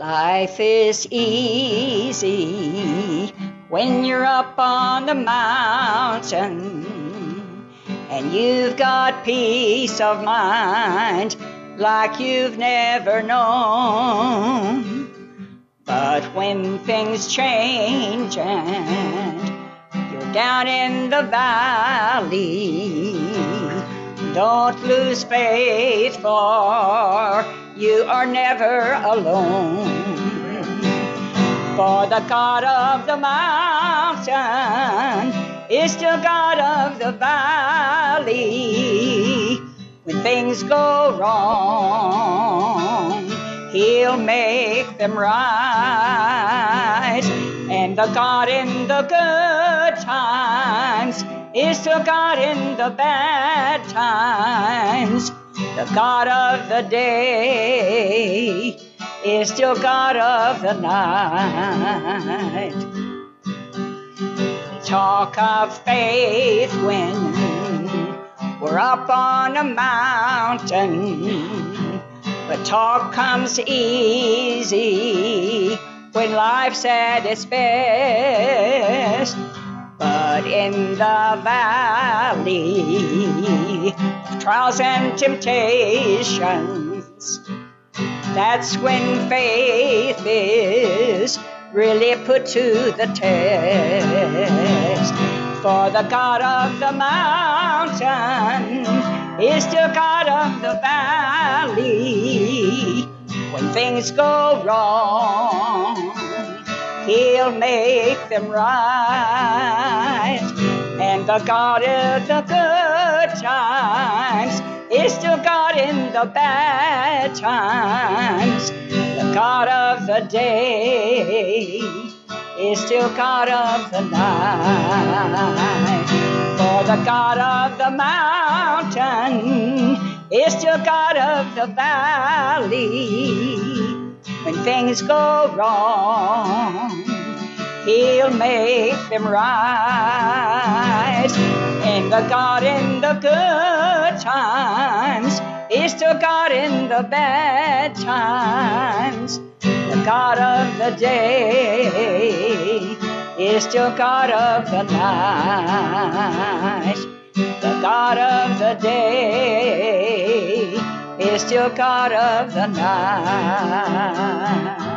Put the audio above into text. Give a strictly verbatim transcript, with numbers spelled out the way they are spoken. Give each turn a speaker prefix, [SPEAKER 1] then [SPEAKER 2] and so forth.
[SPEAKER 1] Life is easy when you're up on the mountain and you've got peace of mind like you've never known. But when things change and you're down in the valley, don't lose faith, for you are never alone. For the God of the mountain is still God of the valley. When things go wrong, He'll make them right. And the God in the good times is still God in the bad times. The God of the day is still God of the night. We talk of faith when we're up on a mountain, but talk comes easy when life's at its best. But in the valley of trials and temptations, that's when faith is really put to the test. For the God of the mountain is still God of the valley. When things go wrong, He'll make them right. And the God of the good times is still God in the bad times. The God of the day is still God of the night. For the God of the mountain is still God of the valley. When things go wrong, He'll make them right. And the God in the good times is still God in the bad times. The God of the day is still God of the night. The God of the day is still God of the night.